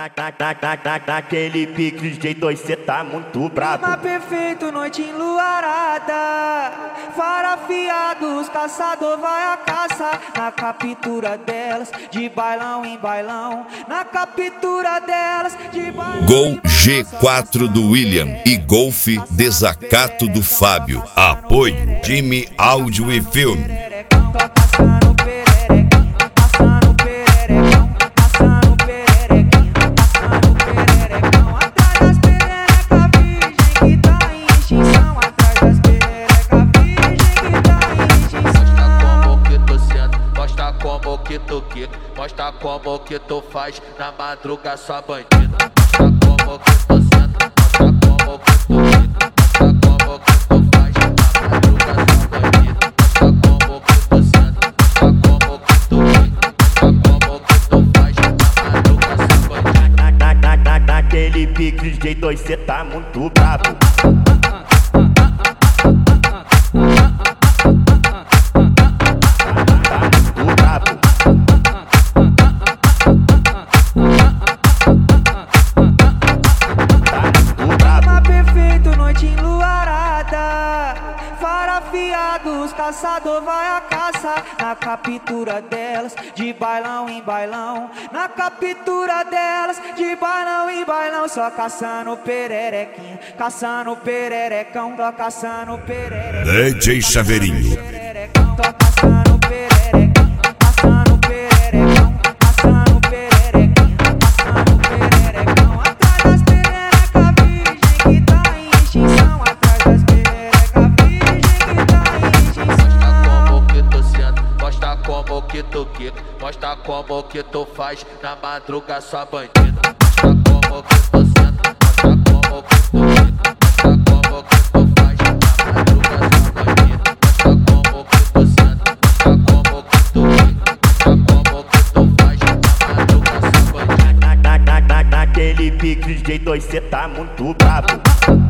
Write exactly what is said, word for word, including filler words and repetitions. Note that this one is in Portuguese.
Naquele pique de J dois cê tá muito brabo. Clima perfeito, noite enluarada, fara afiados, caçador vai a caça. Na captura delas, de bailão em bailão. Na captura delas, de bailão. Gol G quatro do William e Golf Desacato do Fábio. Apoio Time Áudio e Filme. Mostra como que tu faz na madruga, sua bandida. Mostra como que tu senta, mostra como que tu fica. Mostra como que tu faz na madruga, sua bandida. Mostra como que tu senta, mostra como que tu fica. Mostra como que tu faz na madruga, sua bandida. Naquele pique de J dois cê tá muito brabo. Afiados, caçador vai a caça. Na captura delas, de bailão em bailão. Na captura delas, de bailão em bailão. Só caçando pererequinha, caçando pererecão. Tô caçando pererecão. D J Chaveirinho. Tô caçando pererequinha, caçando pererecão. Caçando pererequinha, caçando pererecão. Atrás das pererecas virgem que tá em extinção. Atrás das pererecas virgem que tá em extinção. Mostra como que tu quica, mostra como que tu faz na madruga, sua bandida. Mostra como que tu senta, mostra como que tu fica. Mostra como que tu faz na madruga, sua bandida. Mostra como que tu senta, mostra como que tu fica. Mostra como que tu faz na madruga, sua bandida. Naquele pique de J dois cê tá muito brabo.